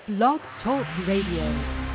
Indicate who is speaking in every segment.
Speaker 1: Blog Talk Radio.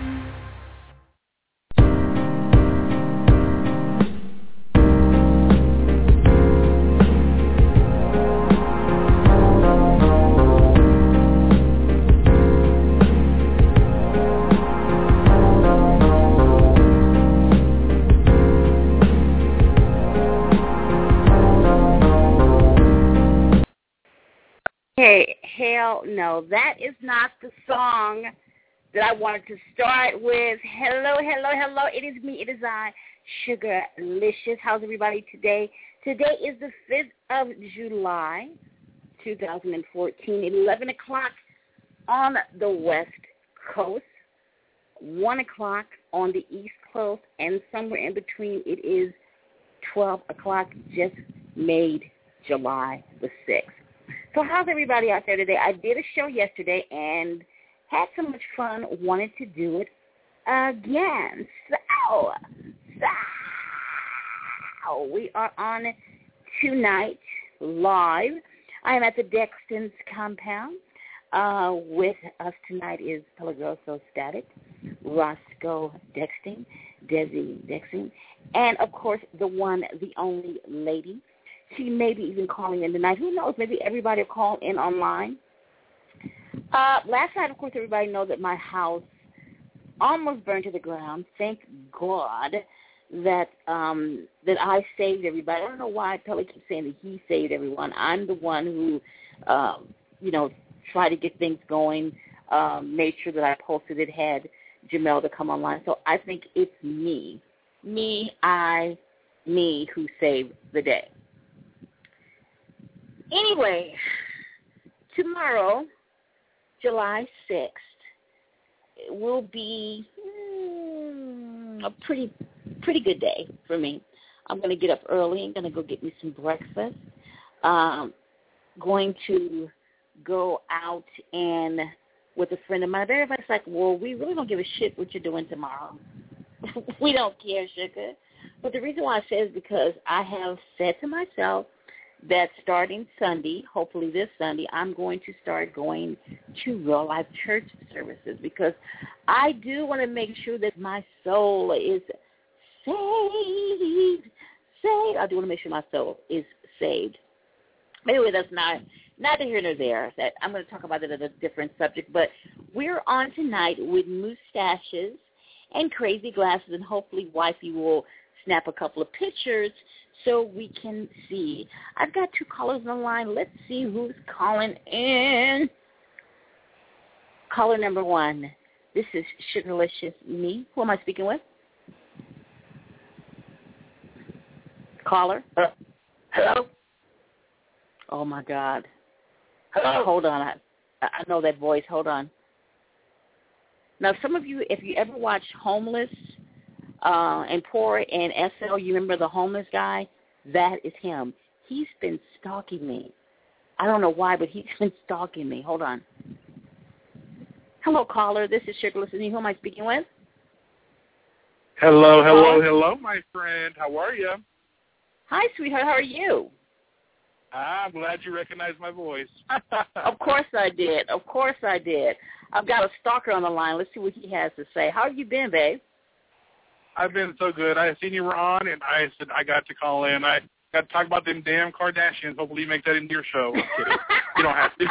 Speaker 2: Hell no, that is not the song that I wanted to start with. Hello, hello, hello. It is me. It is I, Sugarlicious. How's everybody today? Today is the 5th of July, 2014, 11 o'clock on the West Coast, 1 o'clock on the East Coast, and somewhere in between it is 12 o'clock, just made July the 6th. So how's everybody out there today? I did a show yesterday and had so much fun, wanted to do it again. So we are on tonight live. I am at the Dexton's compound. With us tonight is Pelagroso Static, Roscoe Dexting, Desi Dexting, and, of course, the one, the only lady. She may be even calling in tonight. Who knows? Maybe everybody will call in online. Last night, of course, everybody knows that my house almost burned to the ground. Thank God that I saved everybody. I don't know why Pelly keeps saying that he saved everyone. I'm the one who, tried to get things going, made sure that I posted it, had Jamel to come online. So I think it's me who saved the day. Anyway, tomorrow, July 6th, will be a pretty good day for me. I'm going to get up early. I'm going to go get me some breakfast. Going to go out and with a friend of mine. Everybody's like, well, we really don't give a shit what you're doing tomorrow. We don't care, sugar. But the reason why I say it is because I have said to myself, that starting Sunday, hopefully this Sunday, I'm going to start going to real-life church services because I do want to make sure that my soul is saved. I do want to make sure my soul is saved. Anyway, that's neither here nor there. That I'm going to talk about it at a different subject. But we're on tonight with mustaches and crazy glasses, and hopefully Wifey will snap a couple of pictures so we can see. I've got two callers on the line. Let's see who's calling in. Caller number one. This is Sugarlicious me. Who am I speaking with? Caller? Hello? Oh, my God. Hello? Hold on. I know that voice. Hold on. Now, some of you, if you ever watch Homeless and Poor and SL, you remember the homeless guy? That is him. He's been stalking me. I don't know why, but he's been stalking me. Hold on. Hello, caller. This is Sugarlicious. Who am I speaking with?
Speaker 3: Hello, my friend. How are you?
Speaker 2: Hi, sweetheart. How are you?
Speaker 3: I'm glad you recognized my voice.
Speaker 2: Of course I did. I've got a stalker on the line. Let's see what he has to say. How have you been, babe?
Speaker 3: I've been so good. I seen you were on, and I said I got to call in. I got to talk about them damn Kardashians. Hopefully you make that into your show. I'm kidding. You don't have to.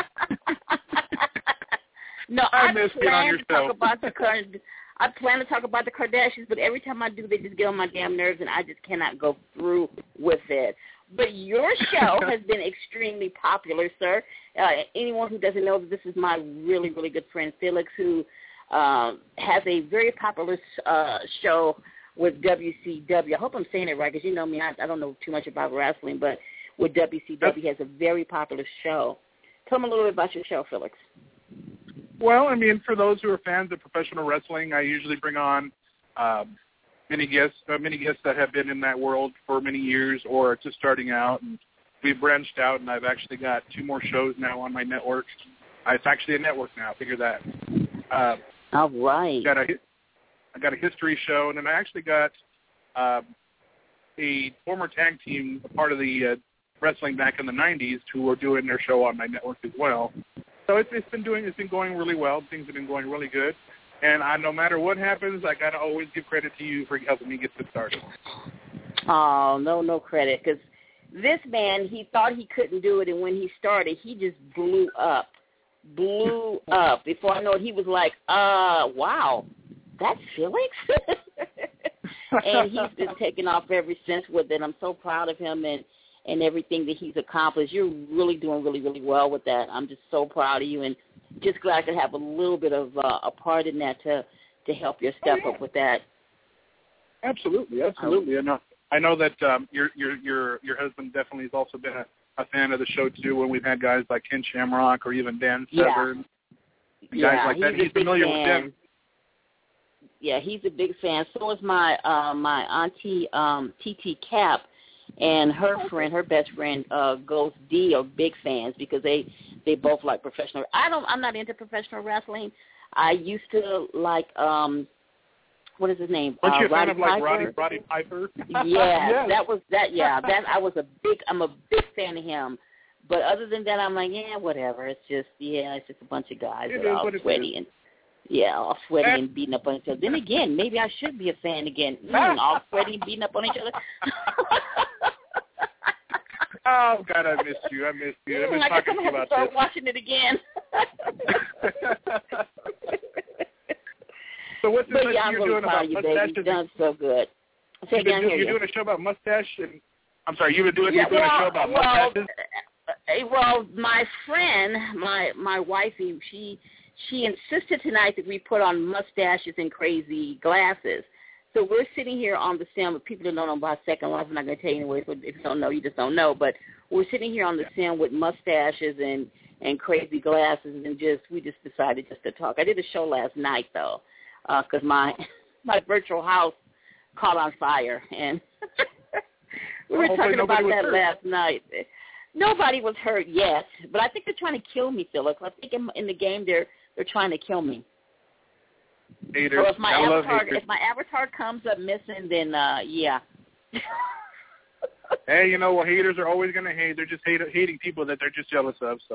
Speaker 2: No, I plan to talk about the Kardashians, but every time I do, they just get on my damn nerves, and I just cannot go through with it. But your show has been extremely popular, sir. Anyone who doesn't know, this is my really, really good friend, Felix, who has a very popular show with WCW. I hope I'm saying it right because you know me, I don't know too much about wrestling, but with WCW, he has a very popular show. Tell me a little bit about your show, Felix.
Speaker 3: Well, I mean, for those who are fans of professional wrestling, I usually bring on many guests that have been in that world for many years or just starting out. And we've branched out, and I've actually got 2 more shows now on my network. It's actually a network now. Figure that.
Speaker 2: All right.
Speaker 3: I got a history show, and then I actually got a former tag team, a part of the wrestling back in the 90s, who were doing their show on my network as well. So So it's been going really well. Things have been going really good. And no matter what happens, I got to always give credit to you for helping me get this started.
Speaker 2: Oh, no credit. Because this man, he thought he couldn't do it, and when he started, he just blew up. Before I know it, he was like, wow, that's Felix? And he's been taking off ever since with it. I'm so proud of him and everything that he's accomplished. You're really doing really, really well with that. I'm just so proud of you, and just glad I could have a little bit of a part in that to help you step up with that.
Speaker 3: Absolutely. I know that your husband definitely has also been a fan of the show too. When we've had guys like Ken Shamrock or even Dan Severn, guys like that, he's familiar with them.
Speaker 2: Yeah, he's a big fan. So is my auntie TT Cap. And her best friend, Ghost D, are big fans because they both like professional. I'm not into professional wrestling. I used to like what is his name?
Speaker 3: Weren't you a fan
Speaker 2: Roddy
Speaker 3: of like
Speaker 2: Piper?
Speaker 3: Roddy Piper?
Speaker 2: Yeah, that was that. Yeah, that I'm a big fan of him. But other than that, I'm like, yeah, whatever. It's just a bunch of guys that are all sweaty and all sweaty and beating up on each other. Then again, maybe I should be a fan again. All sweaty and beating up on each other.
Speaker 3: Oh, God, I missed you. I've been
Speaker 2: I guess I'm going to have to start watching it again.
Speaker 3: So what's this
Speaker 2: I'm
Speaker 3: you're
Speaker 2: really
Speaker 3: doing
Speaker 2: proud
Speaker 3: about
Speaker 2: of you,
Speaker 3: mustache?
Speaker 2: baby. You've done so good.
Speaker 3: You're doing a show about mustache? I'm sorry, you're doing a show about mustaches?
Speaker 2: Well, my friend, my wifey, she insisted tonight that we put on mustaches and crazy glasses. So we're sitting here on the stand with people that don't know about Second Life. I'm not going to tell you anyway, so if you don't know, you just don't know. But we're sitting here on the stand with mustaches and crazy glasses, and we just decided just to talk. I did a show last night, though, because my virtual house caught on fire, and we were talking about that last night. Nobody was hurt yet, but I think they're trying to kill me, Philip. I think in the game they're trying to kill me.
Speaker 3: Haters.
Speaker 2: So if my avatar comes up missing, then yeah.
Speaker 3: Hey, haters are always going to hate. They're just hating people that they're just jealous of. So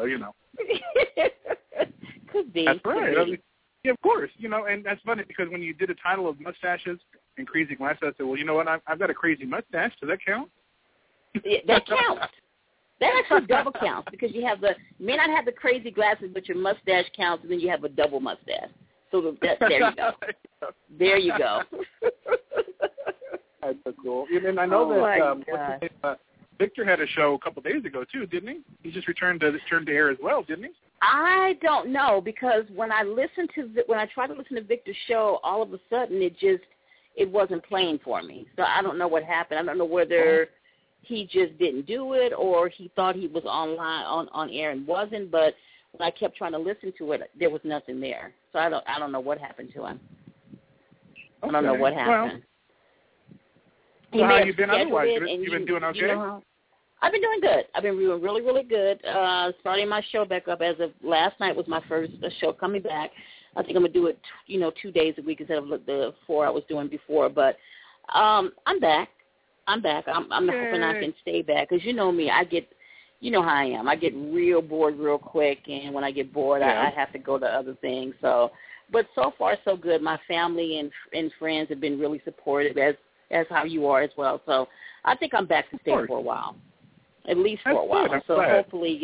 Speaker 2: Could be.
Speaker 3: That's right. Yeah, of course. And that's funny because when you did a title of mustaches and crazy glasses, I said, well, you know what? I've got a crazy mustache. Does that count?
Speaker 2: That counts. That actually double counts because you may not have the crazy glasses, but your mustache counts, and then you have a double mustache. So there you go. There you go.
Speaker 3: That's so cool. And I know that Victor had a show a couple days ago too, didn't he? He just returned to air as well, didn't he?
Speaker 2: I don't know because when I tried to listen to Victor's show, all of a sudden it wasn't playing for me. So I don't know what happened. I don't know whether he just didn't do it or he thought he was on air and wasn't. But when I kept trying to listen to it, there was nothing there. So I don't know what happened to him. I don't know what happened.
Speaker 3: Well, how have you been otherwise? You've been doing okay?
Speaker 2: I've been doing good. I've been doing really, really good. Starting my show back up as of last night was my first show coming back. I think I'm going to do it, 2 days a week instead of the 4 I was doing before. But I'm back. I'm hoping I can stay back because you know me. You know how I am. I get real bored real quick, and when I get bored, I have to go to other things. But so far so good. My family and friends have been really supportive, as how you are as well. So I think I'm back to stay for a while, at least for a while.
Speaker 3: Good.
Speaker 2: So
Speaker 3: glad.
Speaker 2: Hopefully,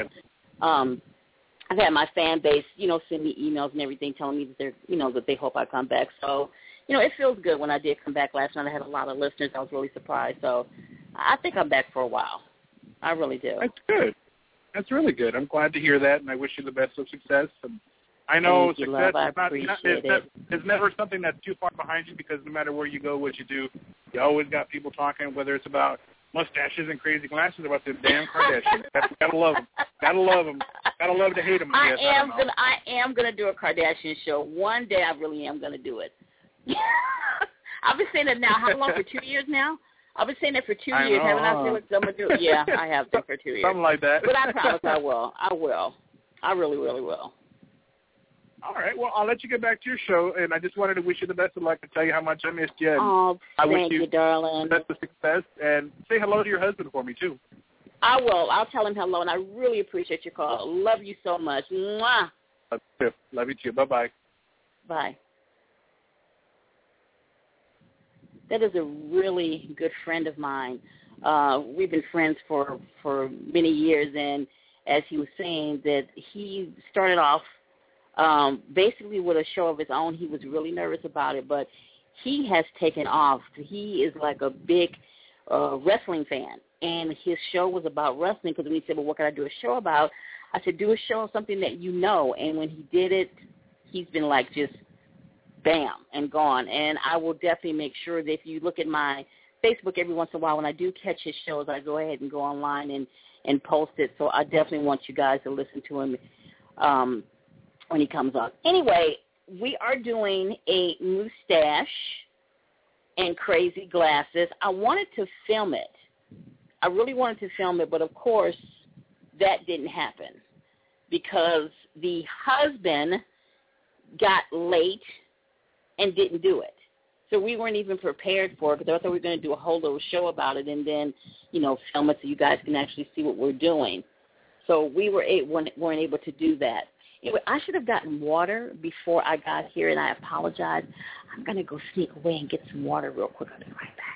Speaker 2: I've had my fan base, send me emails and everything telling me that they're, that they hope I come back. So, it feels good when I did come back last night. I had a lot of listeners. I was really surprised. So I think I'm back for a while. I really do.
Speaker 3: That's good. That's really good. I'm glad to hear that, and I wish you the best of success. And I know success is never something that's too far behind you because no matter where you go, what you do, you always got people talking, whether it's about mustaches and crazy glasses or about them damn Kardashians. Gotta love them. Gotta love them. Gotta love to hate them. I
Speaker 2: am gonna do a Kardashian show. One day I really am gonna do it. I've been saying it now. How long? For 2 years now? I've been saying it for 2 years. Haven't I? Felix? I'm gonna do it. Yeah, I have been for 2 years.
Speaker 3: Something like that.
Speaker 2: But I promise I will. I will. I really, really will.
Speaker 3: All right. Well, I'll let you get back to your show, and I just wanted to wish you the best of luck and tell you how much I missed you. And
Speaker 2: I wish you,
Speaker 3: the
Speaker 2: darling.
Speaker 3: best of success, and say hello to your husband for me too.
Speaker 2: I will. I'll tell him hello, and I really appreciate your call. Love you so much. Mwah.
Speaker 3: Love you too. Bye-bye.
Speaker 2: Bye. That is a really good friend of mine. We've been friends for many years, and as he was saying, that he started off basically with a show of his own. He was really nervous about it, but he has taken off. He is like a big wrestling fan, and his show was about wrestling because when he said, well, what can I do a show about? I said, do a show of something that you know, and when he did it, he's been like just bam and gone. And I will definitely make sure that if you look at my Facebook every once in a while, when I do catch his shows, I go ahead and go online and post it. So I definitely want you guys to listen to him when he comes on. Anyway, we are doing a mustache and crazy glasses. I wanted to film it. I really wanted to film it, but of course that didn't happen because the husband got late and didn't do it. So we weren't even prepared for it because I thought we were going to do a whole little show about it and then, film it so you guys can actually see what we're doing. So we weren't able to do that. Anyway, I should have gotten water before I got here, and I apologize. I'm going to go sneak away and get some water real quick. I'll be right back.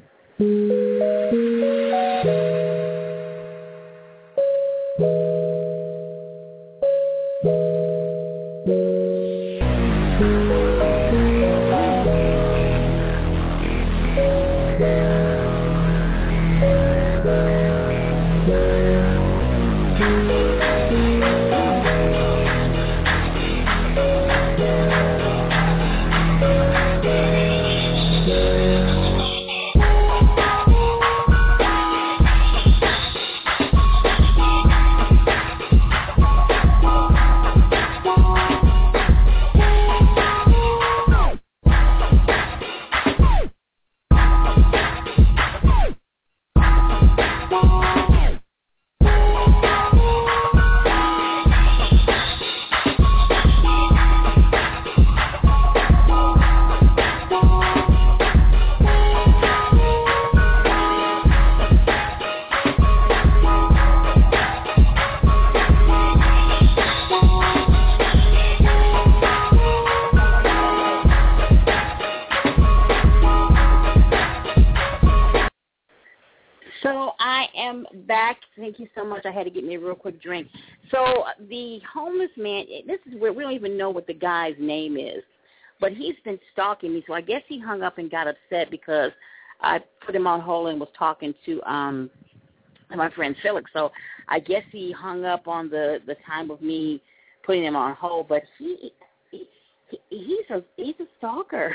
Speaker 2: Thank you so much. I had to get me a real quick drink. So the homeless man, this is where we don't even know what the guy's name is, but he's been stalking me. So I guess he hung up and got upset because I put him on hold and was talking to my friend Felix. So I guess he hung up on the time of me putting him on hold. But he's a stalker.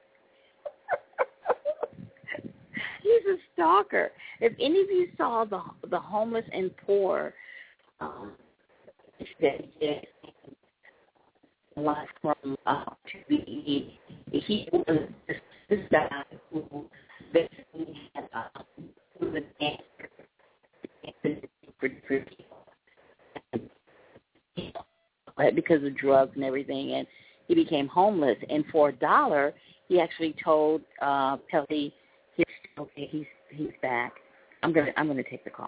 Speaker 2: He's a stalker. If any of you saw the homeless and poor, life from TV, he was this guy who basically had was an answer because of drugs and everything, and he became homeless. And for $1, he actually told Pelly. Okay, he's back. I'm gonna take the call.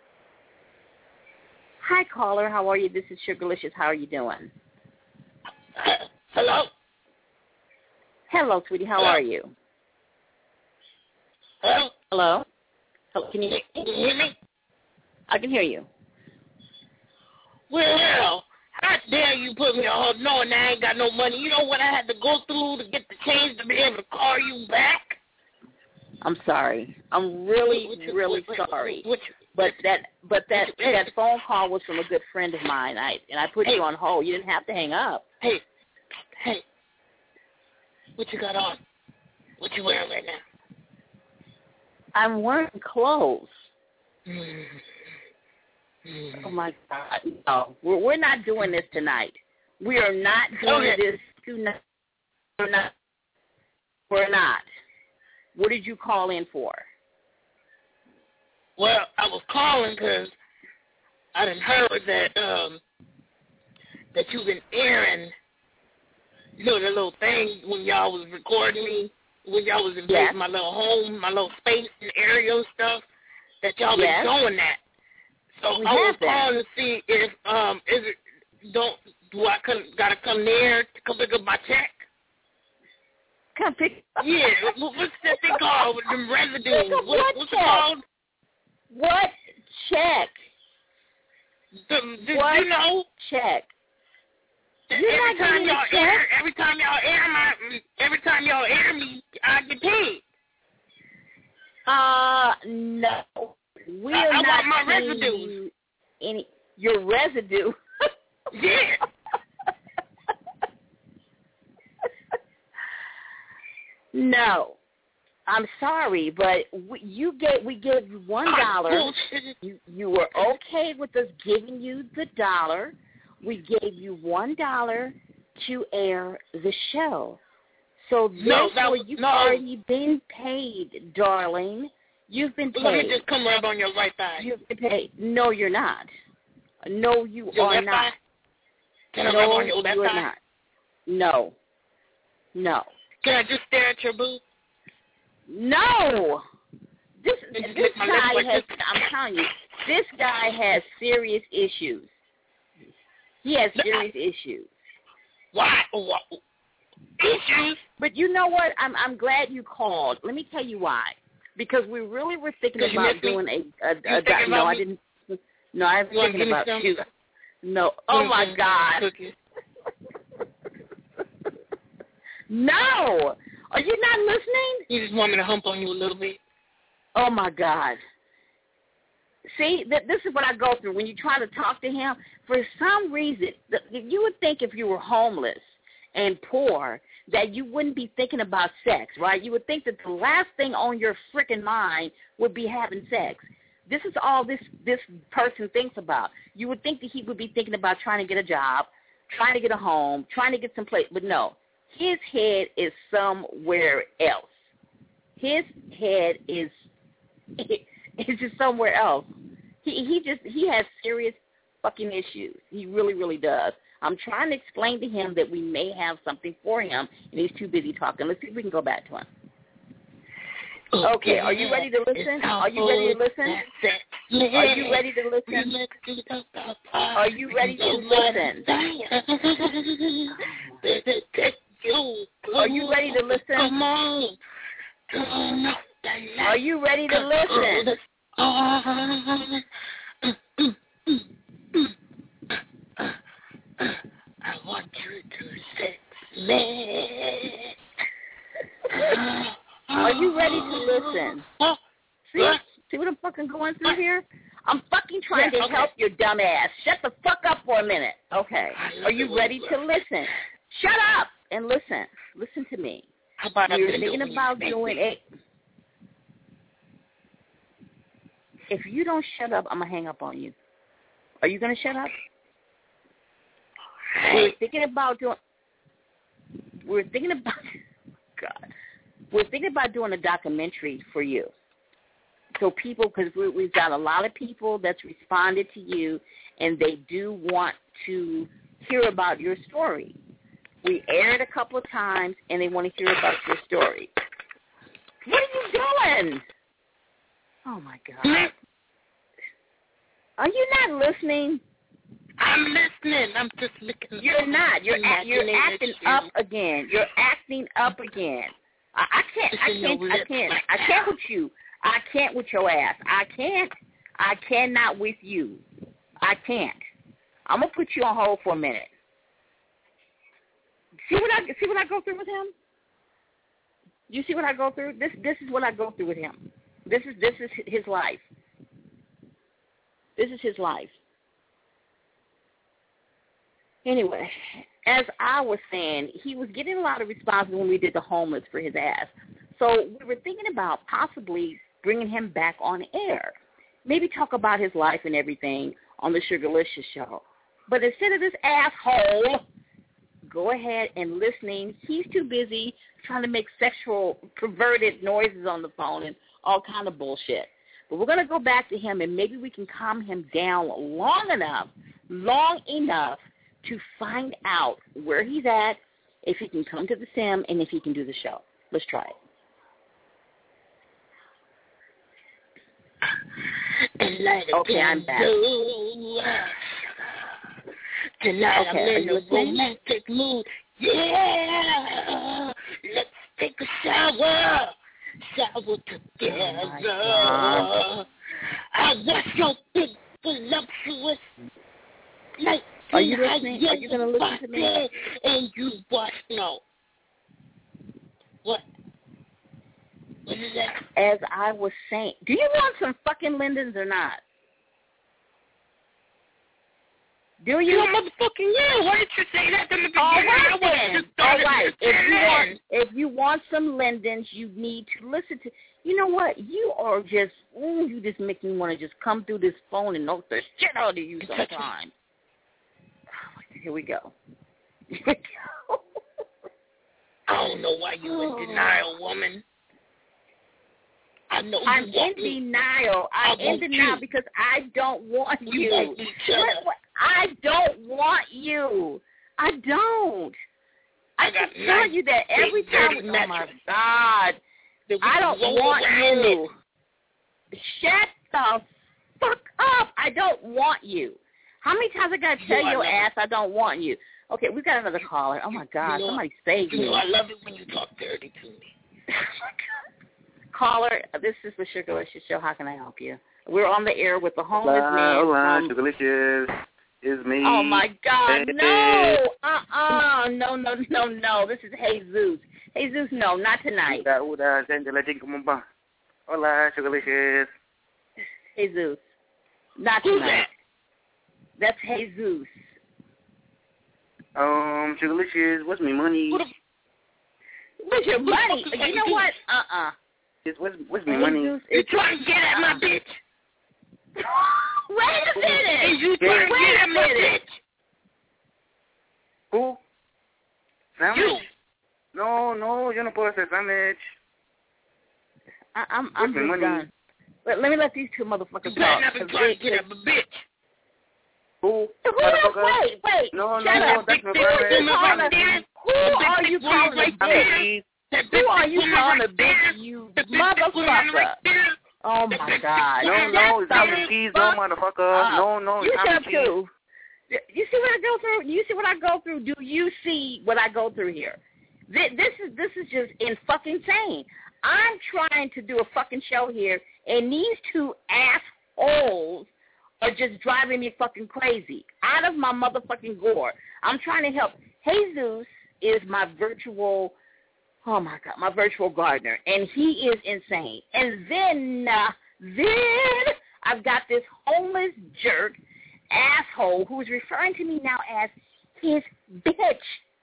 Speaker 2: Hi, caller. How are you? This is Sugarlicious. How are you doing?
Speaker 4: Hello.
Speaker 2: Hello, sweetie. How are you?
Speaker 4: Hello.
Speaker 2: Hello. Can you
Speaker 4: hear me?
Speaker 2: I can hear you.
Speaker 4: Well, how dare you put me on hold knowing I ain't got no money? You know what I had to go through to get the change to be able to call you back?
Speaker 2: I'm sorry. I'm really sorry. But that phone call was from a good friend of mine. I put you on hold. You didn't have to hang up.
Speaker 4: Hey, what you got on? What you wearing right now?
Speaker 2: I'm wearing clothes. Oh my God! No, we're not doing this tonight. We are not doing this tonight. We're not. What did you call in for?
Speaker 4: Well, I was calling because I done heard that you've been airing, the little thing when y'all was recording me, when y'all was invading my little home, my little space and area and stuff, that y'all been doing that. So
Speaker 2: We
Speaker 4: I was
Speaker 2: have that.
Speaker 4: calling to see if gotta come there to come pick up my check?
Speaker 2: Come pick up.
Speaker 4: Yeah, what's that thing called with them residues?
Speaker 2: What
Speaker 4: What's
Speaker 2: check?
Speaker 4: it called?
Speaker 2: What check? What
Speaker 4: You know?
Speaker 2: check?
Speaker 4: Every time y'all air me, I get paid.
Speaker 2: No. We're
Speaker 4: I
Speaker 2: not
Speaker 4: want my
Speaker 2: paying
Speaker 4: residues.
Speaker 2: you your residue.
Speaker 4: Yeah.
Speaker 2: No. I'm sorry, but we gave you $1. You were okay with us giving you the $1. We gave you $1 to air the show. So therefore, you've already been paid, darling. You've been paid.
Speaker 4: Let me just come rub on your right thigh.
Speaker 2: You've been paid. No, you're not. No, you are not.
Speaker 4: Can I rub on your left
Speaker 2: you are
Speaker 4: thigh?
Speaker 2: not. No. No.
Speaker 4: Can I just stare at your boob?
Speaker 2: No. This guy has, I'm telling you, this guy has serious issues. He has serious issues.
Speaker 4: Why? Issues?
Speaker 2: But you know what? I'm glad you called. Let me tell you why. Because we really were thinking about doing no, I didn't. No, I was thinking about you. No. Oh my God. No. Are you not listening?
Speaker 4: You just want me to hump on you a little bit?
Speaker 2: Oh my God. See, this is what I go through when you try to talk to him. For some reason, you would think if you were homeless and poor that you wouldn't be thinking about sex, right? You would think that the last thing on your freaking mind would be having sex. This is all this person thinks about. You would think that he would be thinking about trying to get a job, trying to get a home, trying to get some place. But no, his head is somewhere else. His head is just somewhere else. He has serious fucking issues. He really, really does. I'm trying to explain to him that we may have something for him, and he's too busy talking. Let's see if we can go back to him. Okay, are you ready to listen? Are you ready to listen? Are you ready to listen? Are you ready to listen? Are you ready to listen?
Speaker 4: Come on.
Speaker 2: Are you ready to listen?
Speaker 4: I want you to sex me.
Speaker 2: Are you ready to listen? See what I'm fucking going through here? I'm fucking trying to help your dumb ass. Shut the fuck up for a minute. Okay. Are you ready to listen? Shut up and listen. Listen to me.
Speaker 4: How about
Speaker 2: We're thinking about doing it. If you don't shut up, I'm going to hang up on you. Are you going to shut up? We're thinking about doing a documentary for you. So people, because we've got a lot of people that's responded to you, and they do want to hear about your story. We aired a couple of times, and they want to hear about your story. What are you doing? Oh, my God. Are you not listening?
Speaker 4: I'm listening. I'm just looking.
Speaker 2: You're not. You're acting up again. You're acting up again. I can't with you. I can't with your ass. I cannot with you. I can't. I'm gonna put you on hold for a minute. See what I go through with him? You see what I go through? This is what I go through with him. This is his life. This is his life. Anyway, as I was saying, he was getting a lot of responses when we did the homeless for his ass. So we were thinking about possibly bringing him back on air. Maybe talk about his life and everything on the Sugarlicious show. But instead of this asshole, go ahead and listening. He's too busy trying to make sexual perverted noises on the phone and all kind of bullshit. But we're going to go back to him, and maybe we can calm him down long enough to find out where he's at, if he can come to the sim, and if he can do the show. Let's try it.
Speaker 4: Light
Speaker 2: Okay, I'm back.
Speaker 4: Tonight
Speaker 2: Okay,
Speaker 4: I'm in
Speaker 2: are you
Speaker 4: a romantic mood. Yeah, let's take a shower together.
Speaker 2: Oh,
Speaker 4: I watch your big voluptuous like.
Speaker 2: Are you listening? Are you going to listen to me?
Speaker 4: And you watch no. What? What is that?
Speaker 2: As I was saying, do you want some fucking Lindens or not? Do you?
Speaker 4: Motherfucking yeah. Why did you say that to me?
Speaker 2: All right then. All right. If you want some Lindens, you need to listen to. You know what? You are just. You just make me want to just come through this phone and knock the shit out of you sometimes. Here we go. Here we go.
Speaker 4: I don't know why you in denial, woman. I know you
Speaker 2: I'm
Speaker 4: want
Speaker 2: in
Speaker 4: me.
Speaker 2: denial. I'm in denial because I don't want you. What? I don't want you. I don't. I just tell you that every time. Oh my God. I don't want you. Shut the fuck up. I don't want you. How many times I got to tell your ass I don't want you? Okay, we've got another caller. Oh, my God. Somebody save me.
Speaker 4: I love it when you talk dirty to me.
Speaker 2: Caller, this is the Sugarlicious Show. How can I help you? We're on the air with the homeless man.
Speaker 5: Hola, Sugarlicious. It's me.
Speaker 2: Oh, my God. No. No. This is Jesus. Jesus, no, not tonight.
Speaker 5: Hola, Sugarlicious.
Speaker 2: Jesus. Not tonight. That's Jesus.
Speaker 5: Sugarlicious, what's my money?
Speaker 2: What's your money? You know what?
Speaker 5: What's my money?
Speaker 4: You trying to get at my bitch?
Speaker 2: Wait a minute.
Speaker 4: You trying to get at my bitch?
Speaker 5: Who? Sandwich?
Speaker 4: You.
Speaker 5: No, yo no puedo hacer sandwich.
Speaker 2: I'm just done. Let me let these two motherfuckers
Speaker 4: You better not be trying to get at my bitch.
Speaker 5: Who?
Speaker 2: Wait.
Speaker 5: No,
Speaker 2: shut up.
Speaker 5: that's my brother.
Speaker 2: Who are you calling a bitch? Who are you calling a bitch, you motherfucker? Oh, my God.
Speaker 5: No, it's not the keys, no, motherfucker. No,
Speaker 2: you
Speaker 5: it's not
Speaker 2: shut
Speaker 5: the keys.
Speaker 2: too. You see what I go through? You see what I go through? Do you see what I go through here? This is just fucking insane. I'm trying to do a fucking show here, and these two assholes are just driving me fucking crazy. Out of my motherfucking gore. I'm trying to help. Jesus is my virtual, oh my God, my virtual gardener, and he is insane. And then I've got this homeless jerk asshole who is referring to me now as his bitch.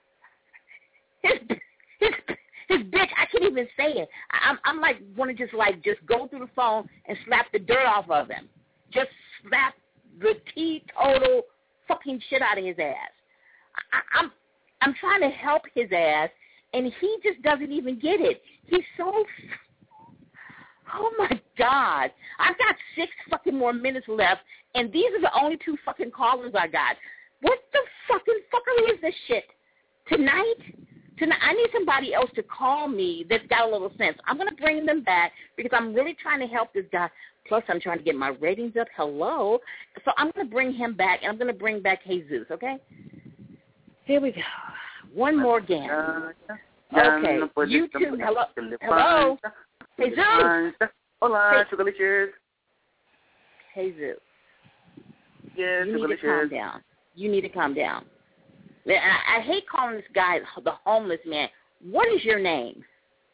Speaker 2: His bitch, I can't even say it. I'm like, want to just go through the phone and slap the dirt off of him. Just slap the teetotal fucking shit out of his ass. I'm trying to help his ass, and he just doesn't even get it. He's so, oh my God. I've got 6 fucking more minutes left, and these are the only 2 fucking callers I got. What the fucking fuckery is this shit? Tonight, I need somebody else to call me that's got a little sense. I'm going to bring them back because I'm really trying to help this guy. Plus, I'm trying to get my ratings up. Hello. So I'm going to bring him back, and I'm going to bring back Jesus, okay? Here we go. One more game. Okay. You two. Hello. Jesus.
Speaker 5: Hola, Sugarlicious.
Speaker 2: Jesus.
Speaker 5: Yes,
Speaker 2: You need to calm down. You need to calm down. I hate calling this guy the homeless man. What is your name?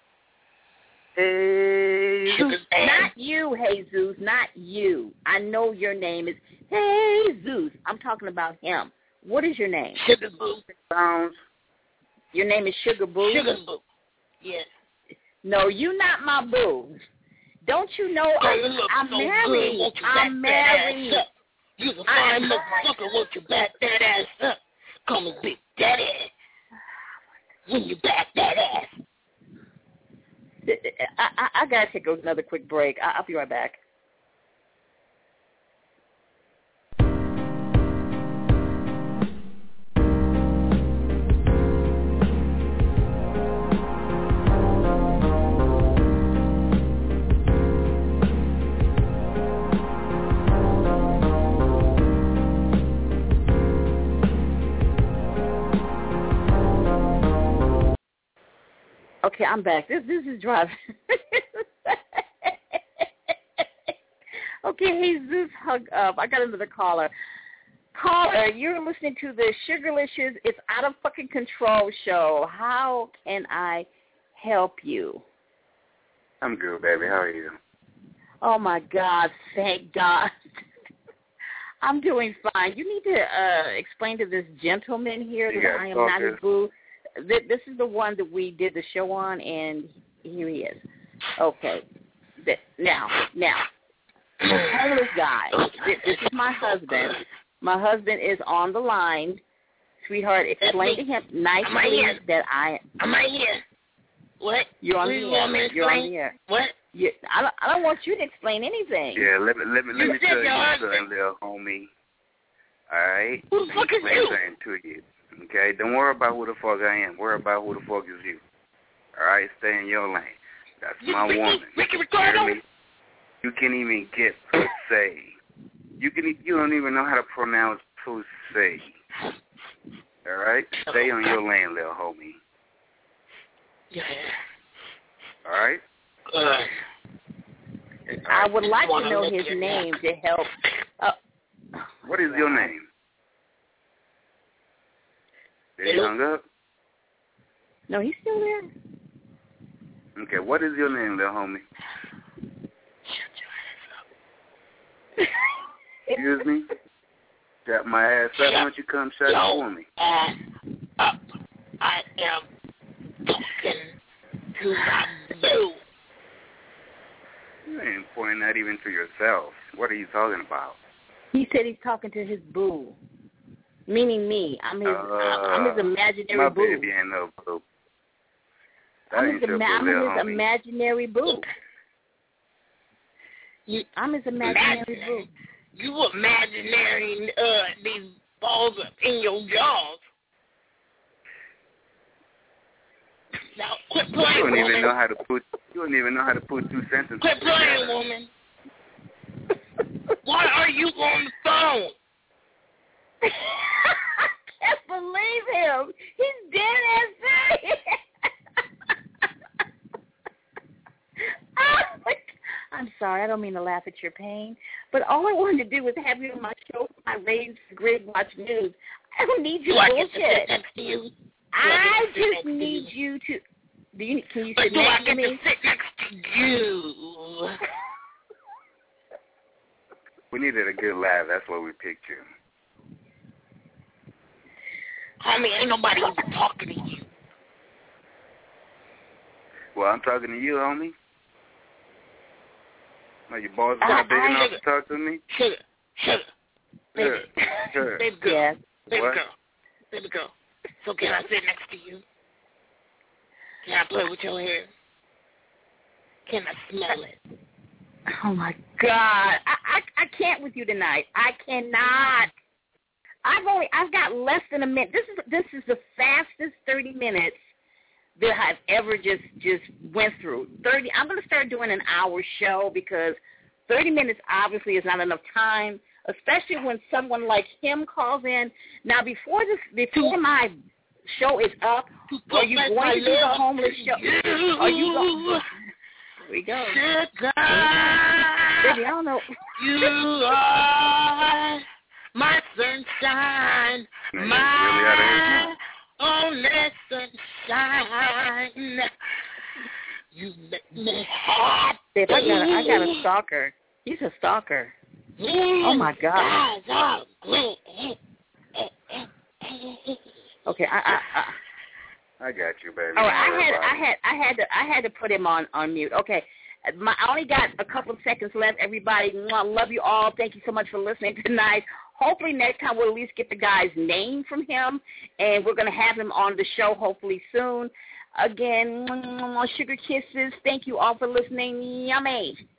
Speaker 5: Jesus.
Speaker 2: Not you, Jesus. Not you. I know your name is Jesus. I'm talking about him. What is your name?
Speaker 4: Sugar Boo.
Speaker 5: Bounce.
Speaker 2: Your name is Sugar Boo?
Speaker 4: Sugar Boo. Yes.
Speaker 2: No, you not my boo. Don't you know I'm married? I'm married.
Speaker 4: You a fine motherfucker, won't you back that ass up? Call me Big Daddy. When you back that ass.
Speaker 2: I got to take another quick break. I'll be right back. Okay, I'm back. This is driving. Okay, Jesus hung up. I got another caller. Caller, you're listening to the Sugarlicious It's Out of Fucking Control show. How can I help you?
Speaker 5: I'm good, baby. How are you?
Speaker 2: Oh, my God. Thank God. I'm doing fine. You need to explain to this gentleman here that I am not his boo. This is the one that we did the show on, and here he is. Okay. Now, homeless guy. This is my husband. My husband is on the line. Sweetheart, explain to him nicely that
Speaker 4: I'm right here. What?
Speaker 2: You're on the air. You're on the air.
Speaker 4: What?
Speaker 2: I don't want you to explain anything.
Speaker 5: Yeah, let me tell you something, little homie. All right?
Speaker 4: Who the fuck is you?
Speaker 5: Explain something to you. Okay? Don't worry about who the fuck I am. Worry about who the fuck is you. All right? Stay in your lane. That's my woman.
Speaker 4: Ricky Ricardo?
Speaker 5: You can't even get per se. You don't even know how to pronounce per se. All right? Stay on your lane, little homie.
Speaker 4: Yeah.
Speaker 5: All right?
Speaker 2: I would like to know his name to help.
Speaker 5: What is your name? Did he hung up?
Speaker 2: No, he's still there.
Speaker 5: Okay, what is your name, little homie? Excuse me? Got my ass up. Why don't you come shut up for me?
Speaker 4: I am talking to my boo.
Speaker 5: You ain't pointing that even to yourself. What are you talking about?
Speaker 2: He said he's talking to his boo, meaning me. I'm his imaginary
Speaker 5: my
Speaker 2: boo.
Speaker 5: My baby ain't no boo.
Speaker 2: I'm his imaginary boo. I'm his imaginary boo.
Speaker 4: You imaginary these balls in your jaws. Now quit playing,
Speaker 5: You don't
Speaker 4: woman.
Speaker 5: even know how to put. You don't even know how to put two sentences.
Speaker 4: Quit playing,
Speaker 5: together.
Speaker 4: woman. Why are you on the phone?
Speaker 2: I can't believe him. He's dead ass serious. I'm sorry. I don't mean to laugh at your pain, but all I wanted to do was have you on my show for my ratings for Grid Watch News. I don't need your bullshit. I just need you to. Can you sit next to me?
Speaker 4: Do I get to sit next to you?
Speaker 5: We needed a good laugh. That's why we picked you.
Speaker 4: Homie, ain't nobody even talking to you.
Speaker 5: Well, I'm talking to you, homie. Are your balls not big enough to talk to me?
Speaker 4: Sugar. Baby girl.
Speaker 2: Yes.
Speaker 4: Baby girl. So can I sit next to you? Can I play with your hair? Can I smell it?
Speaker 2: Oh my God! I can't with you tonight. I cannot. I've got less than a minute. This is the fastest 30 minutes that I've ever just went through. 30. I'm going to start doing an hour show because 30 minutes obviously is not enough time, especially when someone like him calls in. Now before my show is up, are you going to do the homeless show? Are you going? Here we go.
Speaker 4: Sugar.
Speaker 2: Baby, I don't know.
Speaker 4: You are my sunshine, my only sunshine. You make me happy.
Speaker 2: Babe, I got a stalker. He's a stalker. Oh my God. Okay,
Speaker 5: I got you, baby.
Speaker 2: Oh, I had to put him on mute. Okay, I only got a couple of seconds left. Everybody, I love you all. Thank you so much for listening tonight. Hopefully next time we'll at least get the guy's name from him, and we're going to have him on the show hopefully soon. Again, sugar kisses. Thank you all for listening. Yummy.